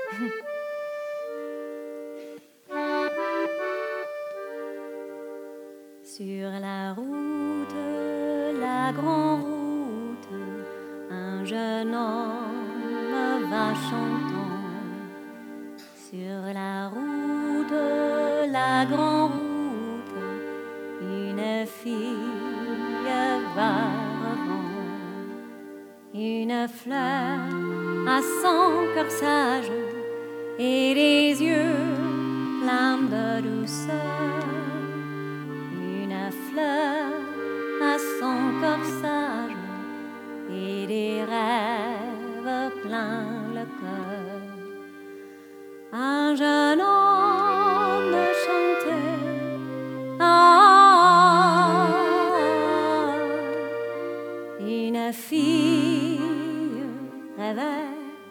Sur la route, la grande route, un jeune homme va chantant. Sur la route, la grande route, une fille va revant. Une fleur à son corsage et les yeux pleins de douceur. Une fleur à son corsage et des rêves plein le cœur. Un jeune homme chantait, une fille rêvait.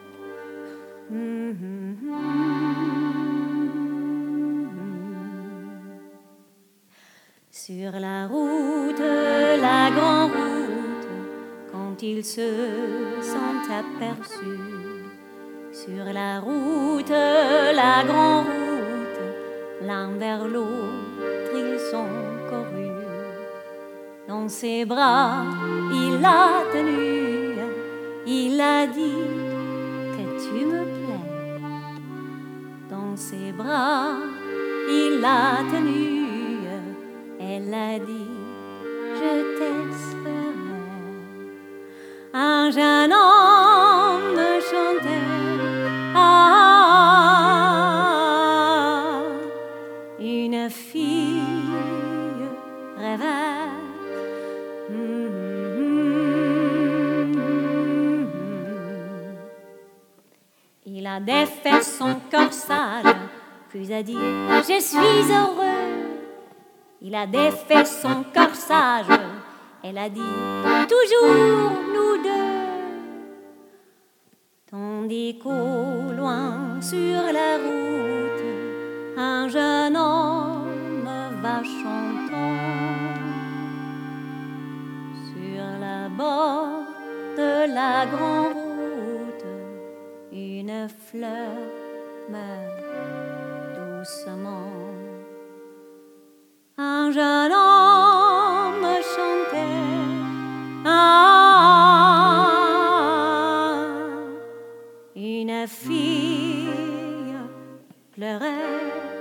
Sur la route, la grande route, quand ils se sont aperçus. Sur la route, la grande route, l'un vers l'autre, ils sont courus. Dans ses bras, il l'a tenu, il a dit que tu me plais. Dans ses bras, il l'a tenu. Elle a dit, je t'espérais. Un jeune homme chantait, une fille rêvait. Il a défait son corsage, puis a dit, je suis heureux. Il a défait son corsage, elle a dit, toujours nous deux. Tandis qu'au loin sur la route, un jeune homme va chantant. Sur la bord de la grande route, une fleur meurt doucement. Un jeune homme chantait, une fille pleurait.